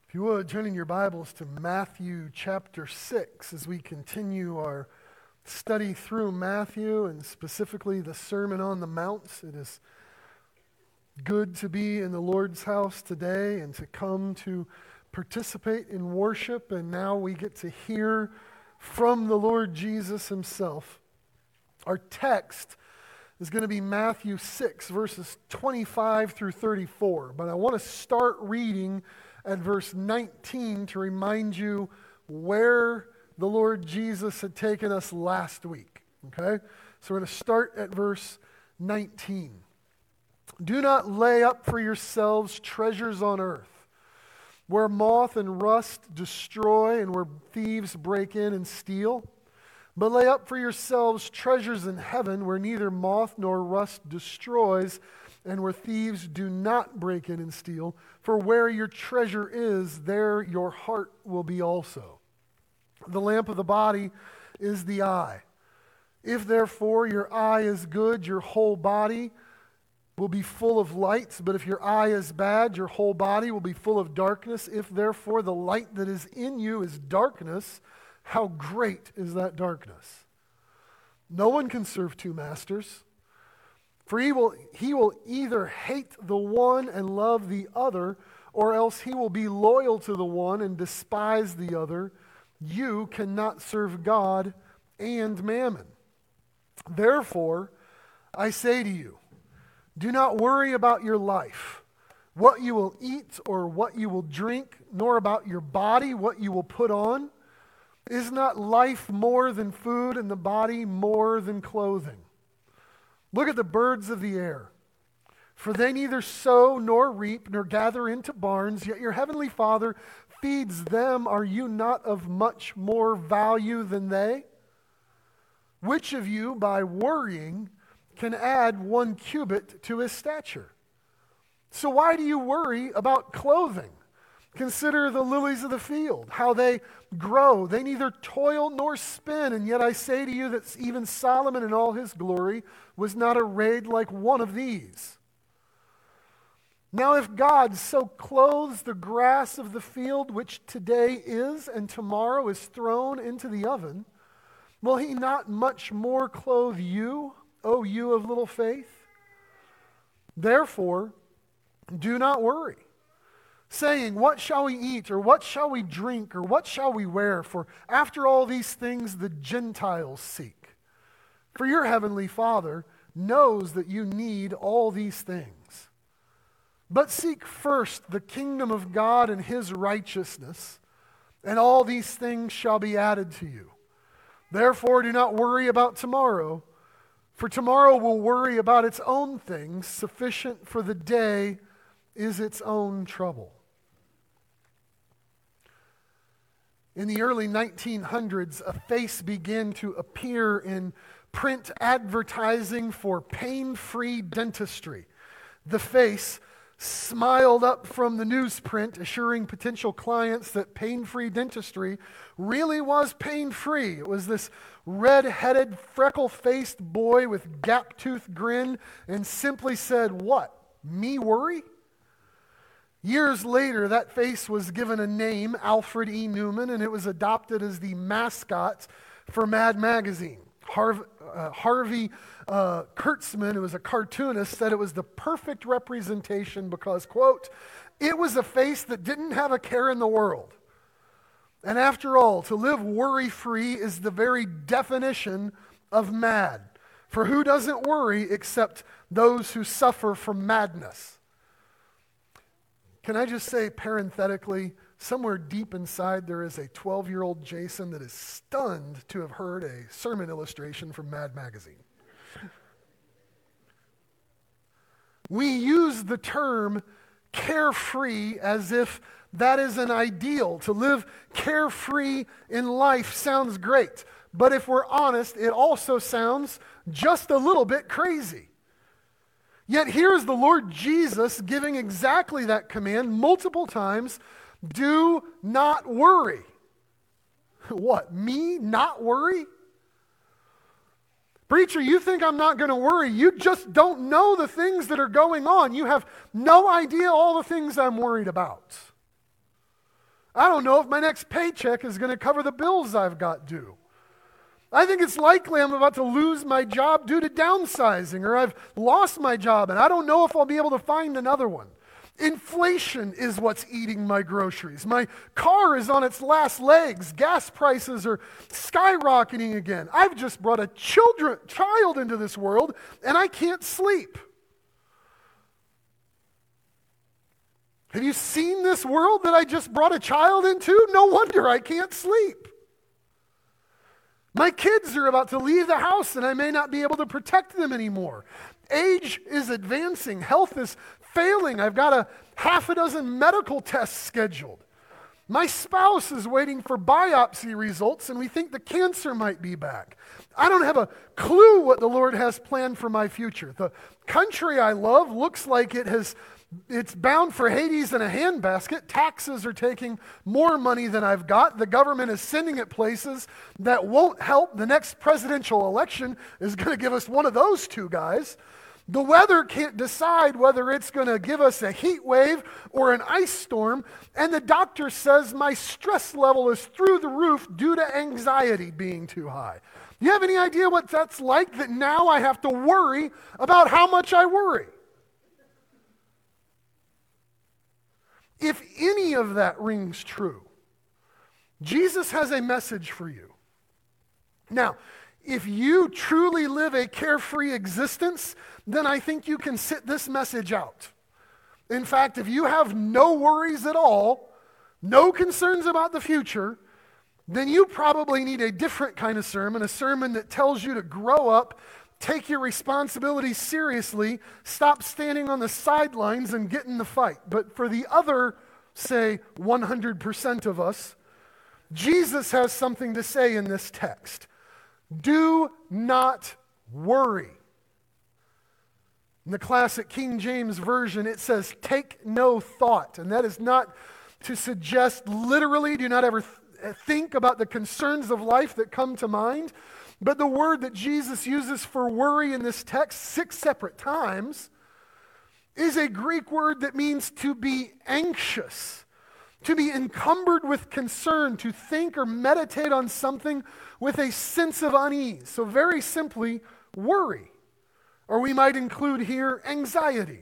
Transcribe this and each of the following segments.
If you would, turn in your Bibles to Matthew chapter 6 as we continue our study through Matthew and specifically the Sermon on the Mount. It is good to be in the Lord's house today and to come to participate in worship, and now we get to hear from the Lord Jesus himself. Our text is going to be Matthew 6, verses 25 through 34, but I want to start reading at verse 19 to remind you where the Lord Jesus had taken us last week. Okay? So we're going to start at verse 19. Do not lay up for yourselves treasures on earth, where moth and rust destroy and where thieves break in and steal. But lay up for yourselves treasures in heaven, where neither moth nor rust destroys, and where thieves do not break in and steal. For where your treasure is, there your heart will be also. The lamp of the body is the eye. If therefore your eye is good, your whole body will be full of light. But if your eye is bad, your whole body will be full of darkness. If therefore the light that is in you is darkness, how great is that darkness? No one can serve two masters. For he will either hate the one and love the other, or else he will be loyal to the one and despise the other. You cannot serve God and mammon. Therefore, I say to you, do not worry about your life, what you will eat or what you will drink, nor about your body, what you will put on. Is not life more than food, and the body more than clothing? Look at the birds of the air, for they neither sow nor reap nor gather into barns, yet your heavenly Father feeds them. Are you not of much more value than they? Which of you, by worrying, can add 1 cubit to his stature? So why do you worry about clothing? Consider the lilies of the field, how they grow. They neither toil nor spin, and yet I say to you that even Solomon in all his glory was not arrayed like one of these. Now if God so clothes the grass of the field, which today is and tomorrow is thrown into the oven, will he not much more clothe you, O you of little faith? Therefore, do not worry, saying, what shall we eat, or what shall we drink, or what shall we wear? For after all these things the Gentiles seek. For your heavenly Father knows that you need all these things. But seek first the kingdom of God and his righteousness, and all these things shall be added to you. Therefore do not worry about tomorrow, for tomorrow will worry about its own things. Sufficient for the day is its own trouble. In the early 1900s, a face began to appear in print advertising for pain-free dentistry. The face smiled up from the newsprint, assuring potential clients that pain-free dentistry really was pain-free. It was this red-headed, freckle-faced boy with gap-toothed grin, and simply said, what, me worry? Years later, that face was given a name, Alfred E. Newman, and it was adopted as the mascot for Mad Magazine. Harvey Kurtzman, who was a cartoonist, said it was the perfect representation because, quote, it was a face that didn't have a care in the world. And after all, to live worry-free is the very definition of mad. For who doesn't worry except those who suffer from madness? Can I just say parenthetically, somewhere deep inside there is a 12-year-old Jason that is stunned to have heard a sermon illustration from Mad Magazine. We use the term carefree as if that is an ideal. To live carefree in life sounds great. But if we're honest, it also sounds just a little bit crazy. Yet here's the Lord Jesus giving exactly that command multiple times. Do not worry. What, me not worry? Preacher, you think I'm not going to worry. You just don't know the things that are going on. You have no idea all the things I'm worried about. I don't know if my next paycheck is going to cover the bills I've got due. I think it's likely I'm about to lose my job due to downsizing, or I've lost my job and I don't know if I'll be able to find another one. Inflation is what's eating my groceries. My car is on its last legs. Gas prices are skyrocketing again. I've just brought a child into this world and I can't sleep. Have you seen this world that I just brought a child into? No wonder I can't sleep. My kids are about to leave the house and I may not be able to protect them anymore. Age is advancing. Health is failing. I've got a half a dozen medical tests scheduled. My spouse is waiting for biopsy results and we think the cancer might be back. I don't have a clue what the Lord has planned for my future. The country I love looks like it's bound for Hades in a handbasket. Taxes are taking more money than I've got. The government is sending it places that won't help. The next presidential election is going to give us one of those two guys. The weather can't decide whether it's going to give us a heat wave or an ice storm. And the doctor says my stress level is through the roof due to anxiety being too high. Do you have any idea what that's like, that now I have to worry about how much I worry? If any of that rings true, Jesus has a message for you. Now, if you truly live a carefree existence, then I think you can sit this message out. In fact, if you have no worries at all, no concerns about the future, then you probably need a different kind of sermon, a sermon that tells you to grow up, take your responsibilities seriously, stop standing on the sidelines and get in the fight. But for the other, say, 100% of us, Jesus has something to say in this text. Do not worry. In the classic King James Version, it says, take no thought. And that is not to suggest literally, do not ever think about the concerns of life that come to mind. But the word that Jesus uses for worry in this text 6 separate times is a Greek word that means to be anxious, to be encumbered with concern, to think or meditate on something with a sense of unease. So very simply, worry. Or we might include here anxiety.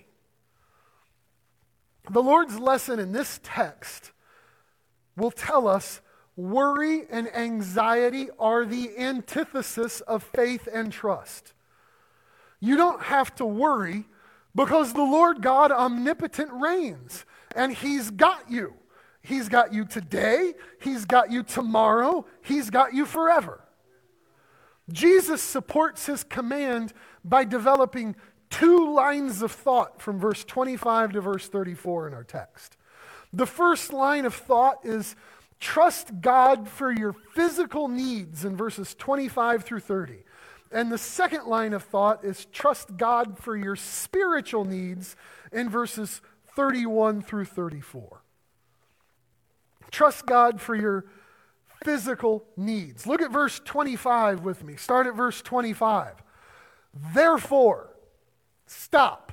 The Lord's lesson in this text will tell us worry and anxiety are the antithesis of faith and trust. You don't have to worry because the Lord God omnipotent reigns and He's got you. He's got you today, He's got you tomorrow, He's got you forever. Jesus supports His command by developing 2 lines of thought from verse 25 to verse 34 in our text. The first line of thought is trust God for your physical needs in verses 25 through 30. And the second line of thought is trust God for your spiritual needs in verses 31 through 34. Trust God for your physical needs. Look at verse 25 with me. Start at verse 25. Therefore, stop.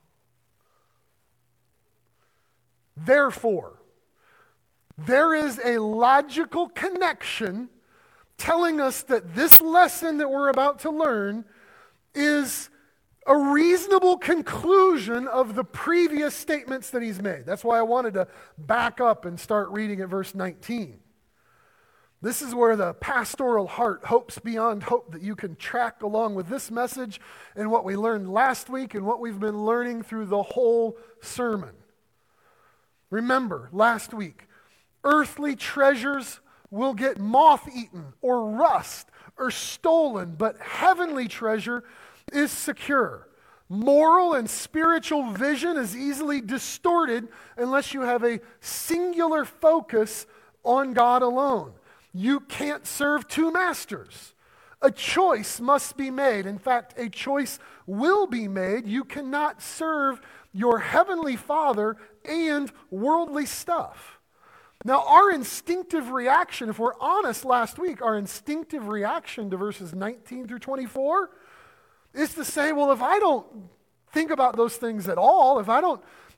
Therefore, there is a logical connection telling us that this lesson that we're about to learn is a reasonable conclusion of the previous statements that he's made. That's why I wanted to back up and start reading at verse 19. This is where the pastoral heart hopes beyond hope that you can track along with this message and what we learned last week and what we've been learning through the whole sermon. Remember, last week, earthly treasures will get moth-eaten or rust or stolen, but heavenly treasure is secure. Moral and spiritual vision is easily distorted unless you have a singular focus on God alone. You can't serve 2 masters. A choice must be made. In fact, a choice will be made. You cannot serve your heavenly Father and worldly stuff. Now, our instinctive reaction, if we're honest last week, our instinctive reaction to verses 19 through 24 is to say, well, if I don't think about those things at all, if I don't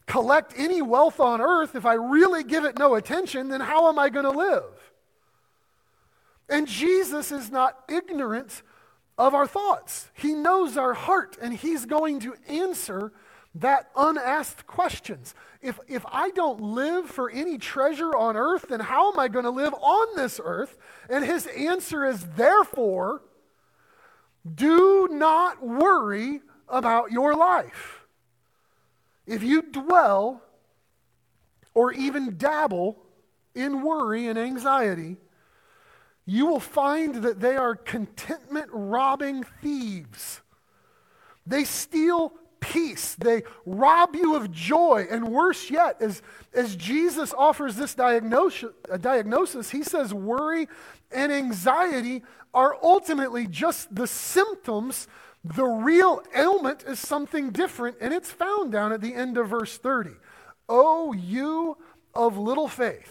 collect any wealth on earth, if I really give it no attention, then how am I going to live? And Jesus is not ignorant of our thoughts. He knows our heart, and he's going to answer that unasked questions. If I don't live for any treasure on earth, then how am I going to live on this earth? And his answer is, therefore, do not worry about your life. If you dwell or even dabble in worry and anxiety, you will find that they are contentment-robbing thieves. They steal peace. They rob you of joy. And worse yet, as Jesus offers this diagnosis, he says worry and anxiety are ultimately just the symptoms. The real ailment is something different, and it's found down at the end of verse 30. O you of little faith.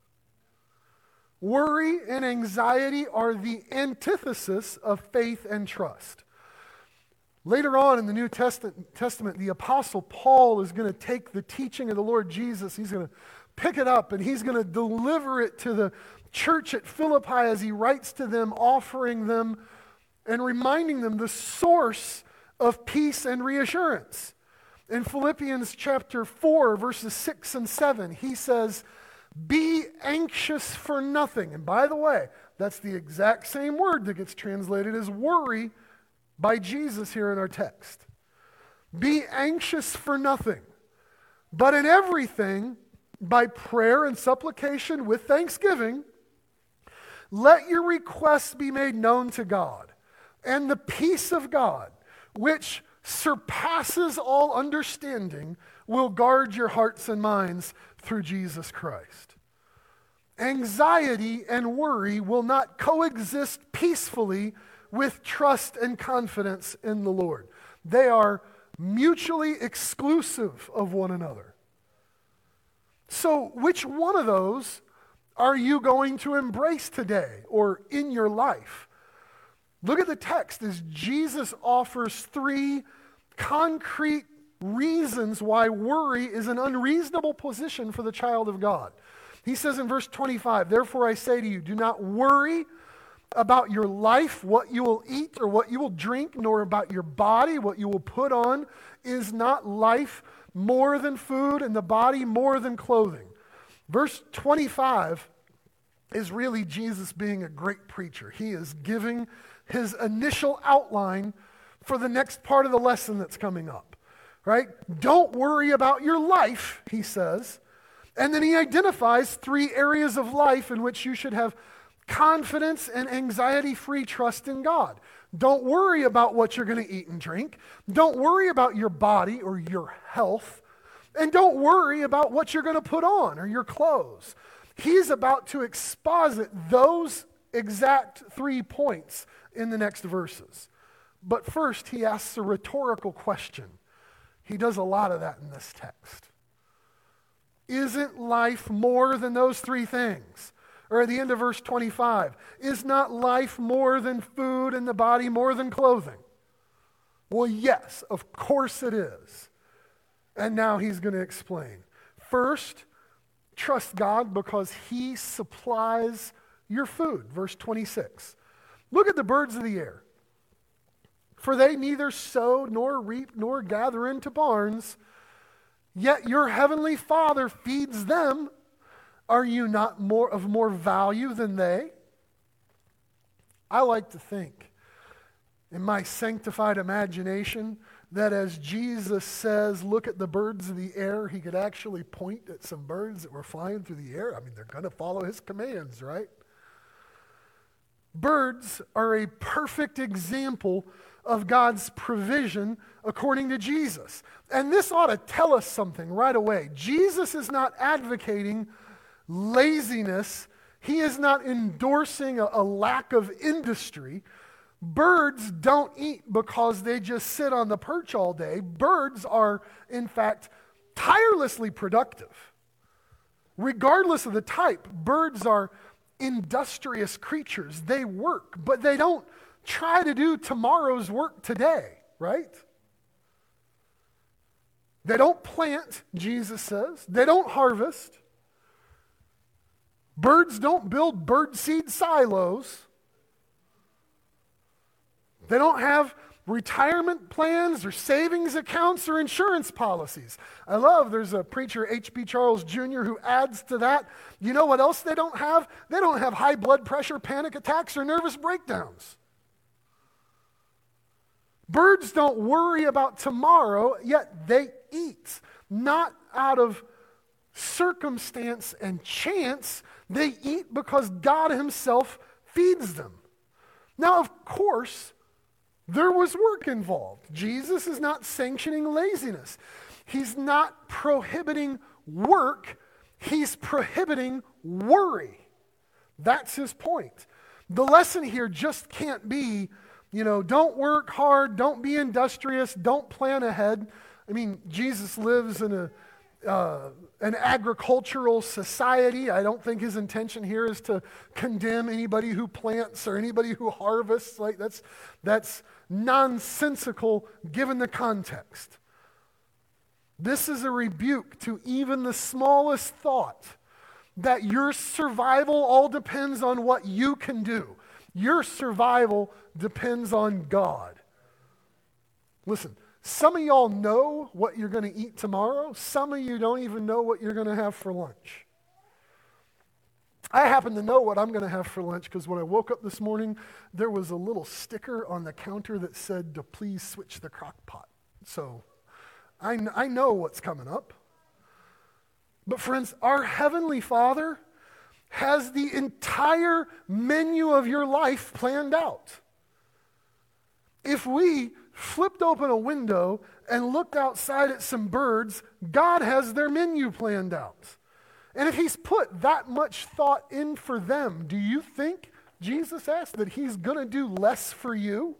Worry and anxiety are the antithesis of faith and trust. Later on in the New Testament, the Apostle Paul is going to take the teaching of the Lord Jesus, he's going to pick it up, and he's going to deliver it to the church at Philippi as he writes to them, offering them and reminding them the source of peace and reassurance. In Philippians chapter 4, verses 6 and 7, he says, be anxious for nothing. And by the way, that's the exact same word that gets translated as worry by Jesus here in our text. Be anxious for nothing, but in everything, by prayer and supplication with thanksgiving, let your requests be made known to God. And the peace of God, which surpasses all understanding, will guard your hearts and minds through Jesus Christ. Anxiety and worry will not coexist peacefully with trust and confidence in the Lord. They are mutually exclusive of one another. So, which one of those are you going to embrace today or in your life? Look at the text as Jesus offers 3 concrete reasons why worry is an unreasonable position for the child of God. He says in verse 25, therefore I say to you, do not worry about your life, what you will eat or what you will drink, nor about your body, what you will put on. Is not life more than food and the body more than clothing? Verse 25 is really Jesus being a great preacher. He is giving his initial outline for the next part of the lesson that's coming up, right? Don't worry about your life, he says. And then he identifies 3 areas of life in which you should have confidence and anxiety-free trust in God. Don't worry about what you're going to eat and drink. Don't worry about your body or your health. And don't worry about what you're going to put on or your clothes. He's about to exposit those exact 3 points in the next verses. But first, he asks a rhetorical question. He does a lot of that in this text. Isn't life more than those 3 things? Or at the end of verse 25, is not life more than food and the body more than clothing? Well, yes, of course it is. And now he's going to explain. First, trust God because he supplies your food. Verse 26. Look at the birds of the air. For they neither sow nor reap nor gather into barns, yet your heavenly Father feeds them. Are you not of more value than they? I like to think, in my sanctified imagination, that as Jesus says, look at the birds of the air, he could actually point at some birds that were flying through the air. I mean, they're going to follow his commands, right? Birds are a perfect example of God's provision according to Jesus. And this ought to tell us something right away. Jesus is not advocating laziness. He is not endorsing a lack of industry. Birds don't eat because they just sit on the perch all day. Birds are, in fact, tirelessly productive. Regardless of the type, birds are industrious creatures. They work, but they don't try to do tomorrow's work today, right? They don't plant, Jesus says. They don't harvest. Birds don't build birdseed silos. They don't have retirement plans or savings accounts or insurance policies. I love, there's a preacher, H.B. Charles Jr., who adds to that. You know what else they don't have? They don't have high blood pressure, panic attacks, or nervous breakdowns. Birds don't worry about tomorrow, yet they eat, not out of circumstance and chance. They eat because God himself feeds them. Now, of course, there was work involved. Jesus is not sanctioning laziness. He's not prohibiting work. He's prohibiting worry. That's his point. The lesson here just can't be, don't work hard, don't be industrious, don't plan ahead. I mean, Jesus lives in an agricultural society. I don't think his intention here is to condemn anybody who plants or anybody who harvests. Like that's nonsensical given the context. This is a rebuke to even the smallest thought that your survival all depends on what you can do. Your survival depends on God. Listen, some of y'all know what you're going to eat tomorrow. Some of you don't even know what you're going to have for lunch. I happen to know what I'm going to have for lunch because when I woke up this morning, there was a little sticker on the counter that said to please switch the crock pot. So I know what's coming up. But friends, our Heavenly Father has the entire menu of your life planned out. If we flipped open a window and looked outside at some birds, God has their menu planned out. And if he's put that much thought in for them, do you think, Jesus asked, that he's going to do less for you?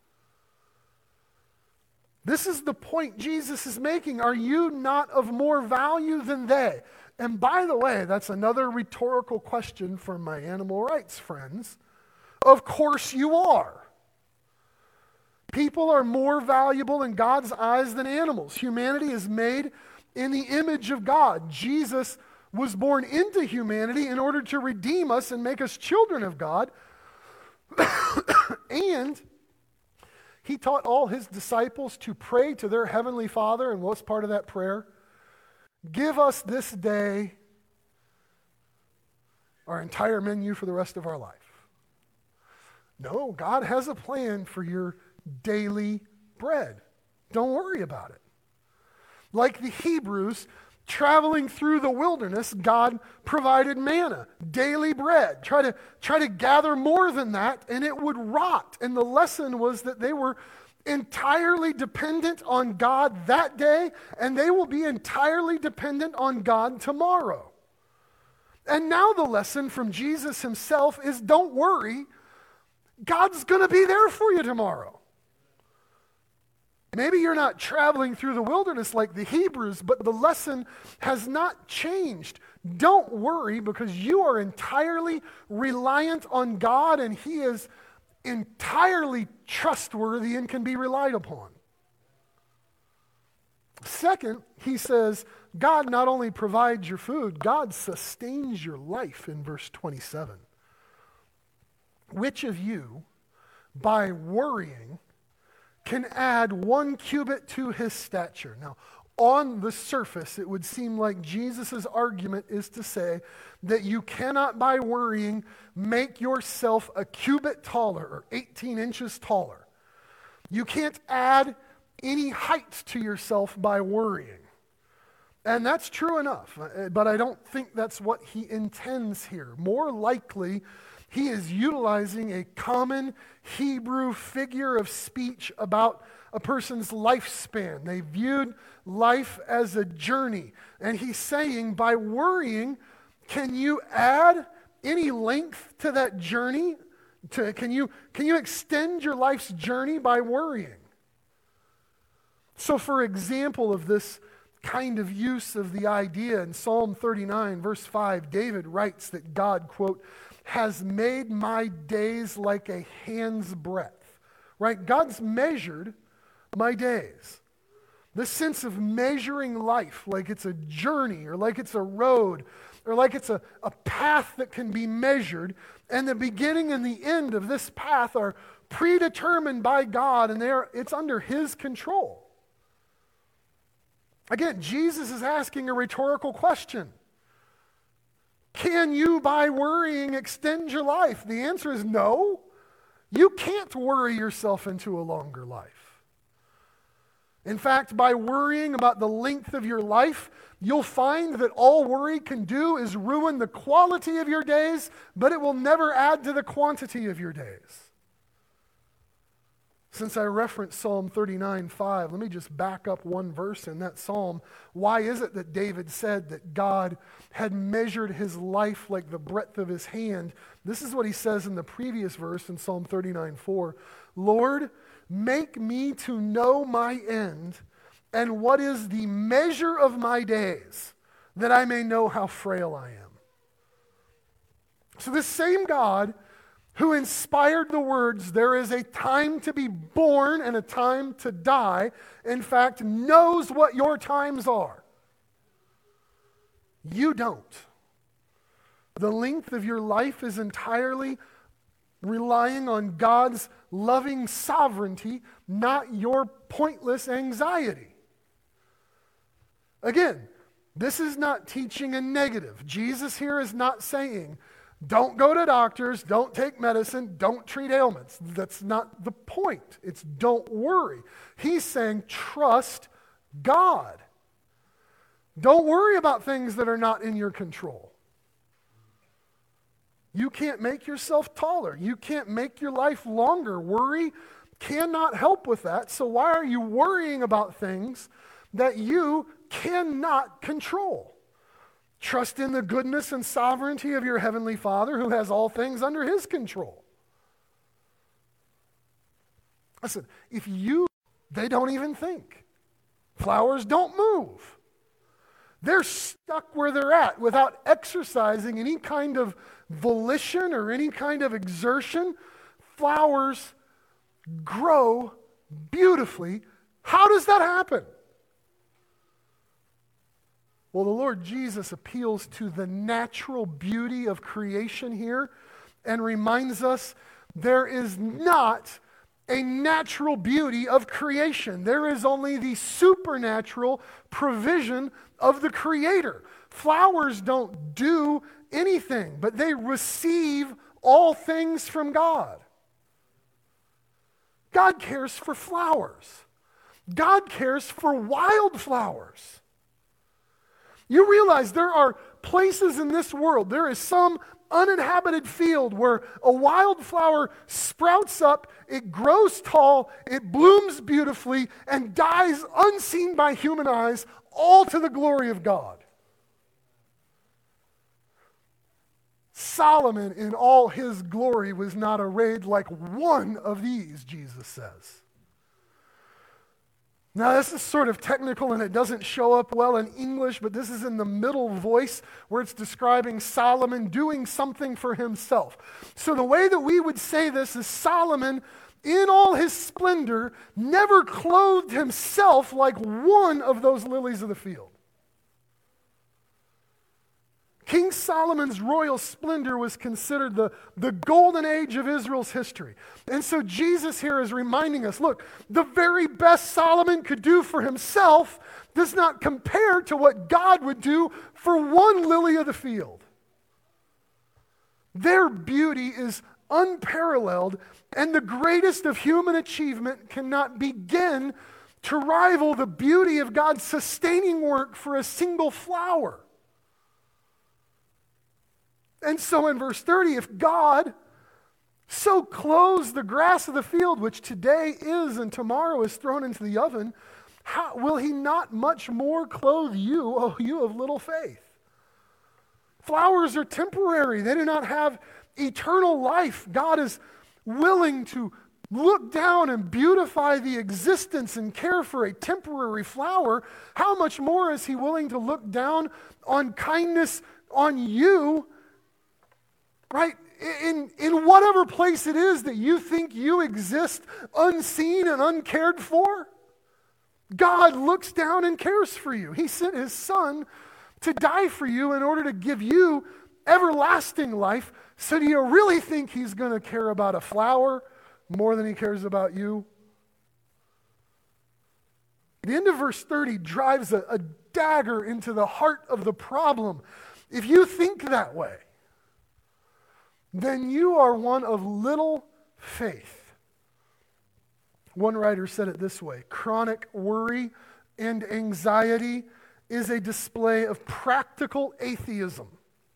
This is the point Jesus is making. Are you not of more value than they? And by the way, that's another rhetorical question for my animal rights friends. Of course you are. People are more valuable in God's eyes than animals. Humanity is made in the image of God. Jesus was born into humanity in order to redeem us and make us children of God. And he taught all his disciples to pray to their Heavenly Father. And what's part of that prayer? Give us this day our entire menu for the rest of our life. No, God has a plan for your daily bread. Don't worry about it. Like the Hebrews traveling through the wilderness, God provided manna, daily bread. Try to gather more than that and it would rot. And the lesson was that they were entirely dependent on God that day, and they will be entirely dependent on God tomorrow. And now the lesson from Jesus himself is don't worry, God's going to be there for you tomorrow. Maybe you're not traveling through the wilderness like the Hebrews, but the lesson has not changed. Don't worry because you are entirely reliant on God and he is entirely trustworthy and can be relied upon. Second, he says, God not only provides your food, God sustains your life in verse 27. Which of you, by worrying, can add 1 cubit to his stature? Now, on the surface, it would seem like Jesus' argument is to say that you cannot, by worrying, make yourself a cubit taller or 18 inches taller. You can't add any height to yourself by worrying. And that's true enough, but I don't think that's what he intends here. More likely, he is utilizing a common Hebrew figure of speech about a person's lifespan. They viewed life as a journey. And he's saying, by worrying, can you add any length to that journey? Can you extend your life's journey by worrying? So for example of this kind of use of the idea, in Psalm 39, verse 5, David writes that God, quote, has made my days like a hand's breadth. Right? God's measured my days. This sense of measuring life like it's a journey or like it's a road or like it's a path that can be measured, and the beginning and the end of this path are predetermined by God, and it's under His control. Again, Jesus is asking a rhetorical question. Can you, by worrying, extend your life? The answer is no. You can't worry yourself into a longer life. In fact, by worrying about the length of your life, you'll find that all worry can do is ruin the quality of your days, but it will never add to the quantity of your days. Since I referenced Psalm 39:5, let me just back up one verse in that psalm. Why is it that David said that God had measured his life like the breadth of his hand? This is what he says in the previous verse in Psalm 39:4. Lord, make me to know my end and what is the measure of my days, that I may know how frail I am. So this same God who inspired the words, there is a time to be born and a time to die, in fact, knows what your times are. You don't. The length of your life is entirely relying on God's loving sovereignty, not your pointless anxiety. Again, this is not teaching a negative. Jesus here is not saying, don't go to doctors, don't take medicine, don't treat ailments. That's not the point. It's don't worry. He's saying trust God. Don't worry about things that are not in your control. You can't make yourself taller. You can't make your life longer. Worry cannot help with that. So why are you worrying about things that you cannot control? Trust in the goodness and sovereignty of your Heavenly Father who has all things under His control. Listen, they don't even think. Flowers don't move. They're stuck where they're at without exercising any kind of volition or any kind of exertion. Flowers grow beautifully. How does that happen? Well, the Lord Jesus appeals to the natural beauty of creation here and reminds us there is not a natural beauty of creation. There is only the supernatural provision of the Creator. Flowers don't do anything, but they receive all things from God. God cares for flowers. God cares for wildflowers. You realize there are places in this world, there is some uninhabited field where a wildflower sprouts up, it grows tall, it blooms beautifully, and dies unseen by human eyes, all to the glory of God. Solomon in all his glory was not arrayed like one of these, Jesus says. Now, this is sort of technical and it doesn't show up well in English, but this is in the middle voice where it's describing Solomon doing something for himself. So the way that we would say this is Solomon, in all his splendor, never clothed himself like one of those lilies of the field. King Solomon's royal splendor was considered the golden age of Israel's history. And so Jesus here is reminding us, look, the very best Solomon could do for himself does not compare to what God would do for one lily of the field. Their beauty is unparalleled, and the greatest of human achievement cannot begin to rival the beauty of God's sustaining work for a single flower. And so in verse 30, if God so clothes the grass of the field, which today is and tomorrow is thrown into the oven, how will He not much more clothe you, O you of little faith? Flowers are temporary. They do not have eternal life. God is willing to look down and beautify the existence and care for a temporary flower. How much more is He willing to look down on kindness on you, right? In whatever place it is that you think you exist unseen and uncared for? God looks down and cares for you. He sent his Son to die for you in order to give you everlasting life. So do you really think he's going to care about a flower more than he cares about you? The end of verse 30 drives a dagger into the heart of the problem. If you think that way, then you are one of little faith. One writer said it this way: chronic worry and anxiety is a display of practical atheism.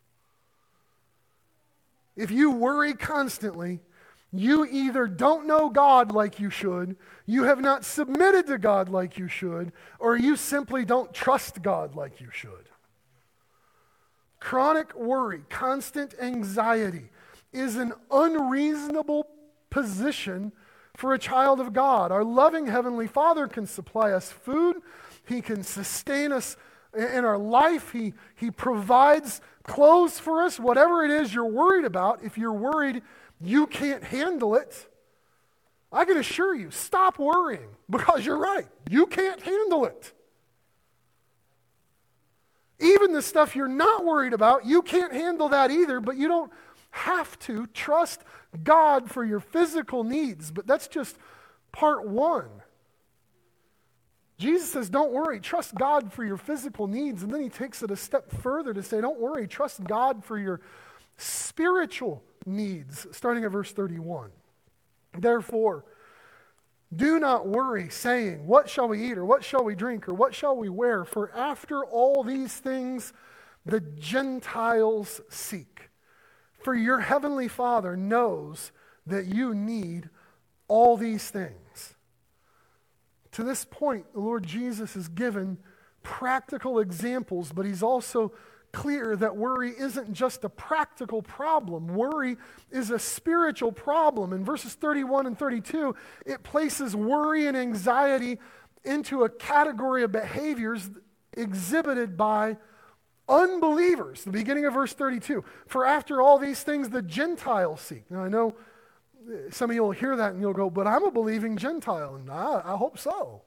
If you worry constantly, you either don't know God like you should, you have not submitted to God like you should, or you simply don't trust God like you should. Chronic worry, constant anxiety is an unreasonable position for a child of God. Our loving Heavenly Father can supply us food. He can sustain us in our life. He provides clothes for us. Whatever it is you're worried about, if you're worried you can't handle it, I can assure you, stop worrying, because you're right. You can't handle it. Even the stuff you're not worried about, you can't handle that either, but you don't have to. Trust God for your physical needs, but that's just part one. Jesus says, don't worry, trust God for your physical needs, and then he takes it a step further to say, don't worry, trust God for your spiritual needs, starting at verse 31. Therefore, do not worry, saying, what shall we eat, or what shall we drink, or what shall we wear? For after all these things the Gentiles seek. For your heavenly Father knows that you need all these things. To this point, the Lord Jesus has given practical examples, but he's also clear that worry isn't just a practical problem. Worry is a spiritual problem. In verses 31 and 32, it places worry and anxiety into a category of behaviors exhibited by unbelievers. The beginning of verse 32, for after all these things the Gentiles seek. Now I know some of you will hear that and you'll go, but I'm a believing Gentile, and I hope so.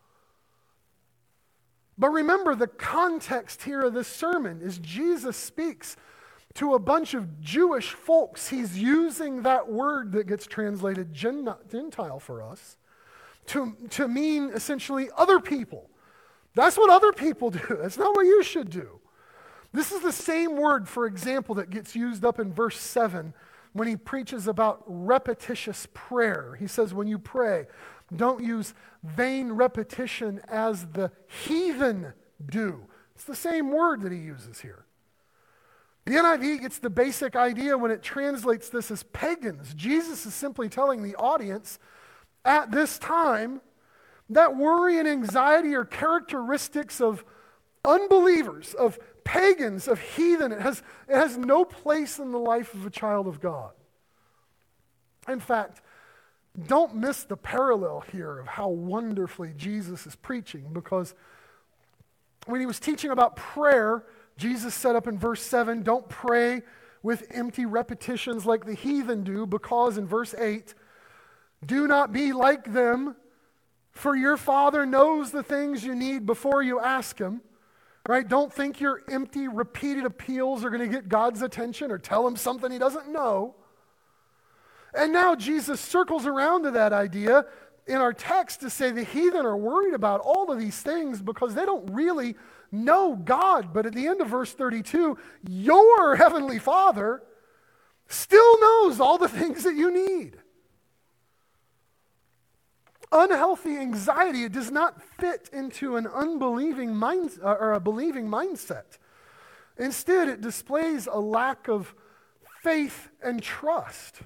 But remember, the context here of this sermon is Jesus speaks to a bunch of Jewish folks. He's using that word that gets translated Gentile for us to mean essentially other people. That's what other people do. That's not what you should do. This is the same word, for example, that gets used up in verse 7 when he preaches about repetitious prayer. He says, when you pray, don't use vain repetition as the heathen do. It's the same word that he uses here. The NIV gets the basic idea when it translates this as pagans. Jesus is simply telling the audience at this time that worry and anxiety are characteristics of unbelievers, of pagans, of heathen. It has no place in the life of a child of God. In fact, don't miss the parallel here of how wonderfully Jesus is preaching, because when he was teaching about prayer, Jesus said up in verse 7, don't pray with empty repetitions like the heathen do, because in verse 8, do not be like them, for your Father knows the things you need before you ask him. Right? Don't think your empty, repeated appeals are going to get God's attention or tell him something he doesn't know. And now Jesus circles around to that idea in our text to say the heathen are worried about all of these things because they don't really know God. But at the end of verse 32, your heavenly Father still knows all the things that you need. Unhealthy anxiety, it does not fit into an unbelieving mind or a believing mindset. Instead, it displays a lack of faith and trust.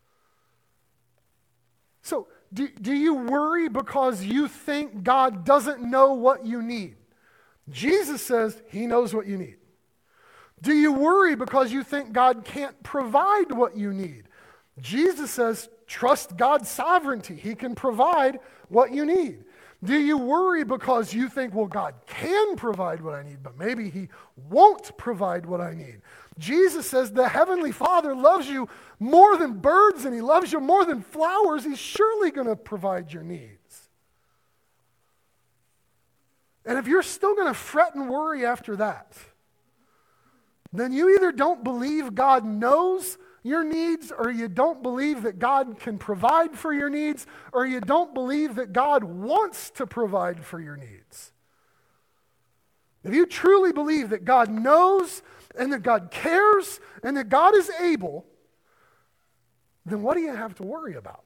So, do you worry because you think God doesn't know what you need? Jesus says he knows what you need. Do you worry because you think God can't provide what you need? Jesus says, trust God's sovereignty. He can provide what you need. Do you worry because you think, well, God can provide what I need, but maybe he won't provide what I need? Jesus says the Heavenly Father loves you more than birds, and he loves you more than flowers. He's surely going to provide your needs. And if you're still going to fret and worry after that, then you either don't believe God knows your needs, or you don't believe that God can provide for your needs, or you don't believe that God wants to provide for your needs. If you truly believe that God knows and that God cares and that God is able, then what do you have to worry about?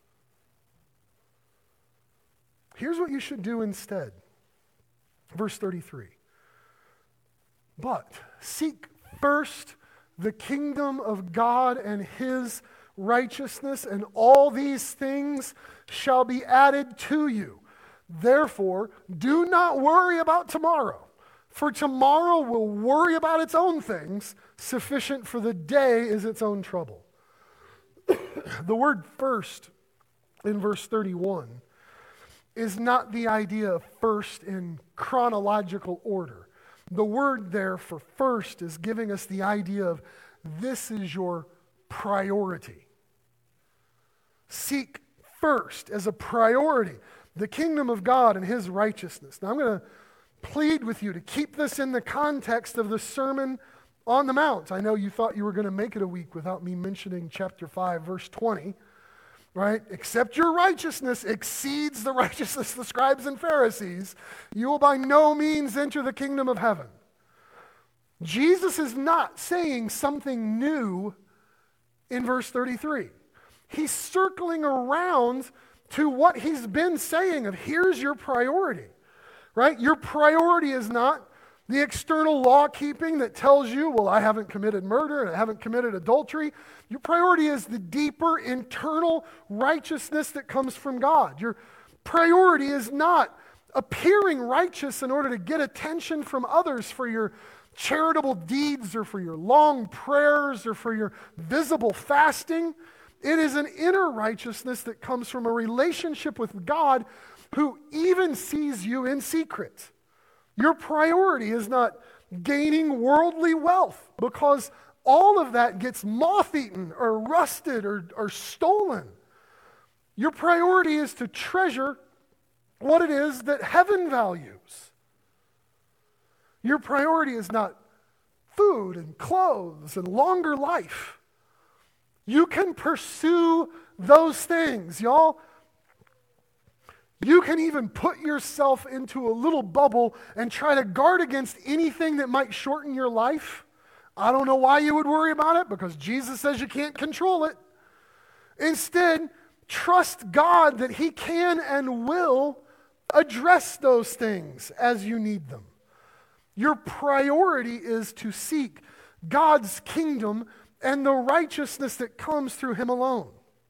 Here's what you should do instead. Verse 33. But seek first the kingdom of God and his righteousness, and all these things shall be added to you. Therefore, do not worry about tomorrow, for tomorrow will worry about its own things. Sufficient for the day is its own trouble. The word first in verse 31 is not the idea of first in chronological order. The word there for first is giving us the idea of this is your priority. Seek first as a priority the kingdom of God and his righteousness. Now I'm going to plead with you to keep this in the context of the Sermon on the Mount. I know you thought you were going to make it a week without me mentioning chapter 5, verse 20. Right? Except your righteousness exceeds the righteousness of the scribes and Pharisees, you will by no means enter the kingdom of heaven. Jesus is not saying something new in verse 33. He's circling around to what he's been saying of here's your priority. Right? Your priority is not the external law keeping that tells you, well, I haven't committed murder and I haven't committed adultery. Your priority is the deeper internal righteousness that comes from God. Your priority is not appearing righteous in order to get attention from others for your charitable deeds or for your long prayers or for your visible fasting. It is an inner righteousness that comes from a relationship with God who even sees you in secret. Your priority is not gaining worldly wealth, because all of that gets moth-eaten or rusted or stolen. Your priority is to treasure what it is that heaven values. Your priority is not food and clothes and longer life. You can pursue those things, y'all. You can even put yourself into a little bubble and try to guard against anything that might shorten your life. I don't know why you would worry about it, because Jesus says you can't control it. Instead, trust God that he can and will address those things as you need them. Your priority is to seek God's kingdom and the righteousness that comes through him alone.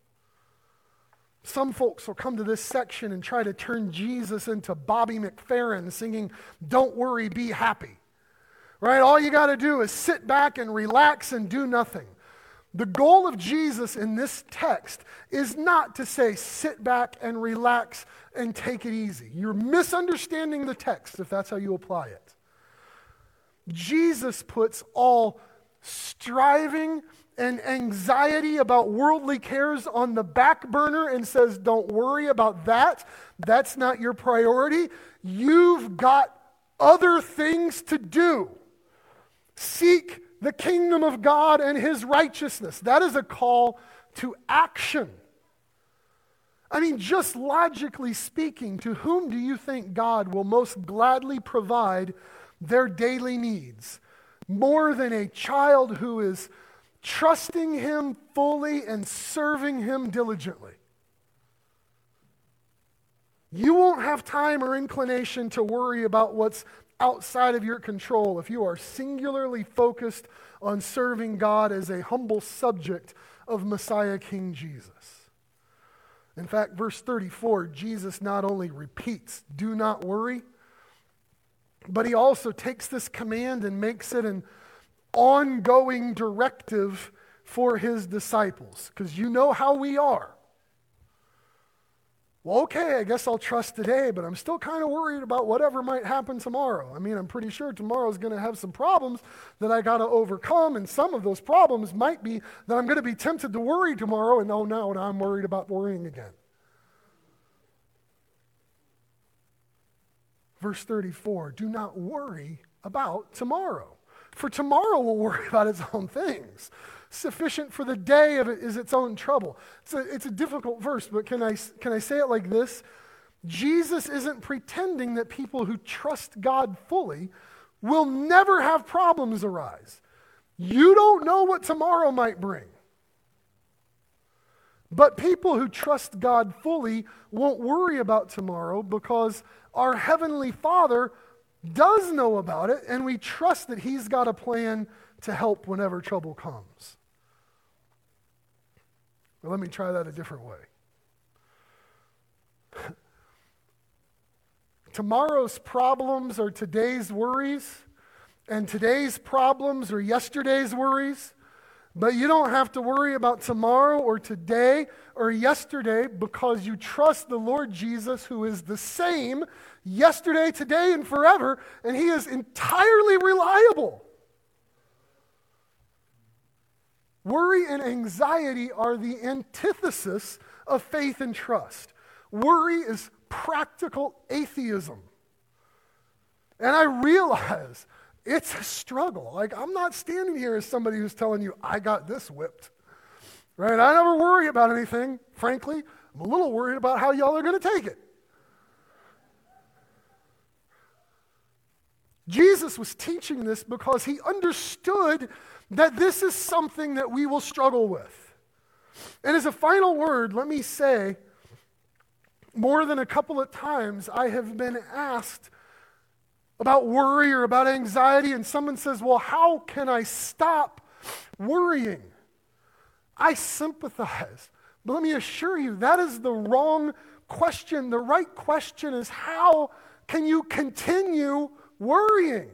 Some folks will come to this section and try to turn Jesus into Bobby McFerrin singing, "Don't worry, be happy." Right? All you got to do is sit back and relax and do nothing. The goal of Jesus in this text is not to say, sit back and relax and take it easy. You're misunderstanding the text if that's how you apply it. Jesus puts all striving and anxiety about worldly cares on the back burner and says, don't worry about that. That's not your priority. You've got other things to do. Seek the kingdom of God and his righteousness. That is a call to action. I mean, just logically speaking, to whom do you think God will most gladly provide their daily needs? More than a child who is trusting him fully and serving him diligently. You won't have time or inclination to worry about what's outside of your control if you are singularly focused on serving God as a humble subject of Messiah King Jesus. In fact, verse 34, Jesus not only repeats, do not worry, but he also takes this command and makes it an ongoing directive for his disciples, because you know how we are. Well, okay, I guess I'll trust today, but I'm still kind of worried about whatever might happen tomorrow. I mean, I'm pretty sure tomorrow's going to have some problems that I got to overcome, and some of those problems might be that I'm going to be tempted to worry tomorrow, and oh no, now I'm worried about worrying again. verse 34, do not worry about tomorrow, for tomorrow will worry about its own things. Sufficient for the day of it is its own trouble. It's a difficult verse, but can I say it like this? Jesus isn't pretending that people who trust God fully will never have problems arise. You don't know what tomorrow might bring. But people who trust God fully won't worry about tomorrow because our Heavenly Father does know about it, and we trust that He's got a plan to help whenever trouble comes. Well, let me try that a different way. Tomorrow's problems are today's worries, and today's problems are yesterday's worries. But you don't have to worry about tomorrow or today or yesterday because you trust the Lord Jesus, who is the same yesterday, today, and forever, and He is entirely reliable. Worry and anxiety are the antithesis of faith and trust. Worry is practical atheism. And I realize it's a struggle. Like, I'm not standing here as somebody who's telling you, I got this whipped. Right? I never worry about anything. Frankly, I'm a little worried about how y'all are going to take it. Jesus was teaching this because He understood that this is something that we will struggle with. And as a final word, let me say, more than a couple of times, I have been asked about worry or about anxiety, and someone says, well, how can I stop worrying? I sympathize, but let me assure you, that is the wrong question. The right question is, how can you continue worrying?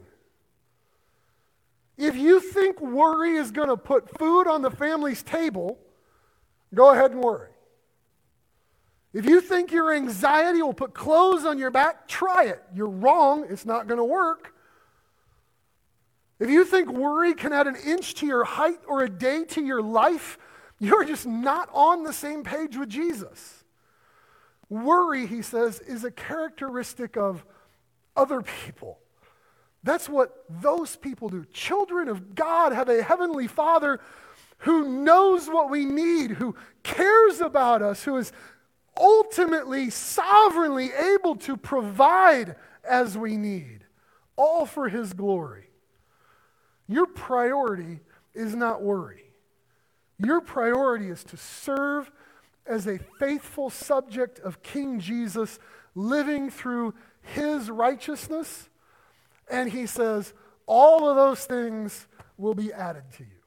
If you think worry is going to put food on the family's table, go ahead and worry. If you think your anxiety will put clothes on your back, try it. You're wrong. It's not going to work. If you think worry can add an inch to your height or a day to your life, you're just not on the same page with Jesus. Worry, he says, is a characteristic of other people. That's what those people do. Children of God have a heavenly Father who knows what we need, who cares about us, who is ultimately, sovereignly able to provide as we need, all for His glory. Your priority is not worry. Your priority is to serve as a faithful subject of King Jesus, living through His righteousness. And He says, all of those things will be added to you.